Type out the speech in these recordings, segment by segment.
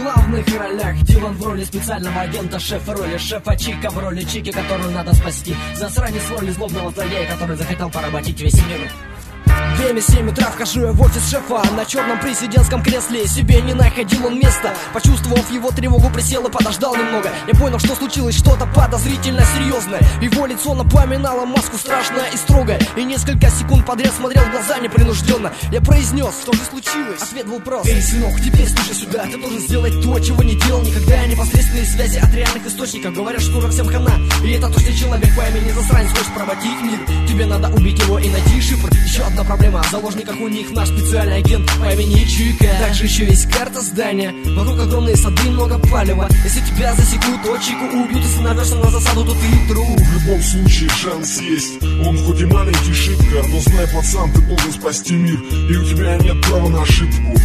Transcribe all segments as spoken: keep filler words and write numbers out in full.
главных ролях Дилан в роли специального агента, шеф в роли шефа, Чика в роли Чики, которую надо спасти. Засранец в роли злобного злодея, который захотел поработить весь мир. Время семь утра, вхожу я в офис шефа. На черном президентском кресле себе не находил он места. Почувствовав его тревогу, присел и подождал немного. Я понял, что случилось что-то подозрительно серьезное. Его лицо напоминало маску страшное и строгое. И несколько секунд подряд смотрел в глаза непринужденно. Я произнес: что же случилось? Ответ был прост: эй, сынок, теперь слушай сюда. Ты должен сделать то, чего не делал никогда. Непосредственные связи от реальных источников говорят, что скоро всем хана. И это то, что человек по имени Засранец хочет проводить мир. Тебе надо убить его и найти шифр. Еще одна проблема: в заложниках у них наш специальный агент по имени Чика. Также еще есть карта здания. Вокруг огромные сады, много палева. Если тебя засекут, то Чику убьют. Если навешься на засаду, то ты труп. В любом случае шанс есть. Он хоть и маленький, шибко, но знай, пацан, ты должен спасти мир. И у тебя нет права на ошибку.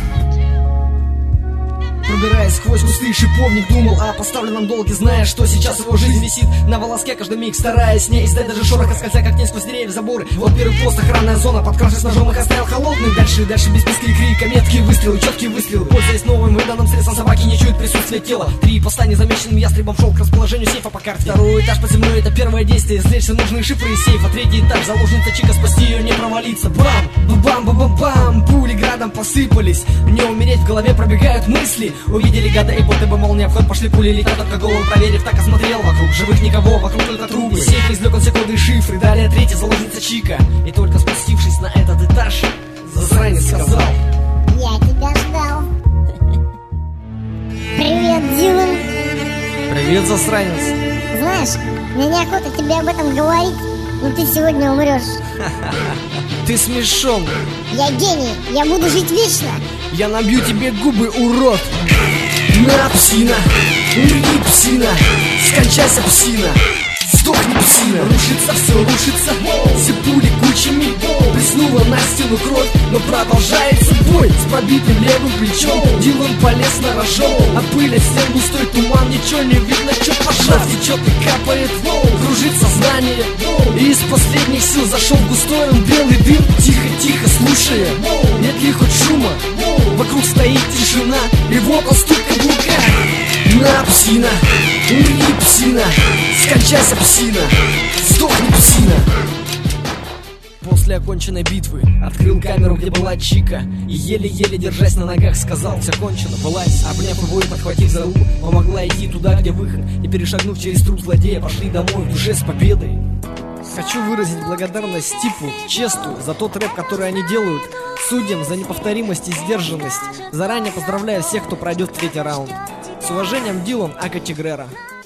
Пробираясь сквозь кусты, шиповник думал о поставленном долге, зная, что сейчас его жизнь висит на волоске каждый миг, стараясь не издать даже шороха, скользя как тень сквозь деревья, заборы. Вот первый пост, охранная зона, подкравшись ножом, их оставил холодным. Дальше, дальше без писки и крика, меткие выстрелы, четкие выстрелы. Пользуясь новым выданным средством, собаки не чуют присутствие тела. Три поста незамеченным ястребом шел к расположению сейфа по карте. Второй этаж под землей — это первое действие, извлечься нужные шифры из сейфа. Третий этаж — заложница Чика, спасти ее, не провалиться. Бам, бам, бам, бам, бам, пули градом посыпались. Не умереть, в голове пробегают мысли. Увидели гада и боты бы, молния в ход, пошли пули, летят только голову проверив. Так осмотрел вокруг, живых никого, вокруг только трубы. Из сейфа извлек он все коды и шифры. Далее третья заложница Чика. И только спустившись на этот этаж, Засранец сказал: я тебя ждал. Привет, Дилан. Привет, Засранец. Знаешь, мне неохота тебе об этом говорить, но ты сегодня умрешь. Ты смешон. Я гений, я буду жить вечно. Я набью тебе губы, урод. На, псина, умри, псина, скончайся, псина, сдохни, псина. Рушится все, рушится, все пули кучами. Плеснула на стену кровь, но продолжается бой. С пробитым левым плечом Дилан полез на рожон. А пыль от стен густой туман, ничего не видно, что пожар течет и капает, кружит сознание. И из последних сил зашел в густой он белый дым. Тихо-тихо слушая, нет ли хоть шума. Вокруг стоит тишина, и вот он стук каблука. На, псина, умри, псина, скончайся, псина, сдохни, псина. После оконченной битвы открыл камеру, где была Чика, и еле-еле держась на ногах сказал: все кончено, вылазь. Обняв его и подхватив за руку, помогла идти туда, где выход. И перешагнув через труп злодея, пошли домой в душе с победой. Хочу выразить благодарность Типу, Честу за тот рэп, который они делают, судьям за неповторимость и сдержанность. Заранее поздравляю всех, кто пройдет в третий раунд. С уважением, Дилан, Ака Тигрера.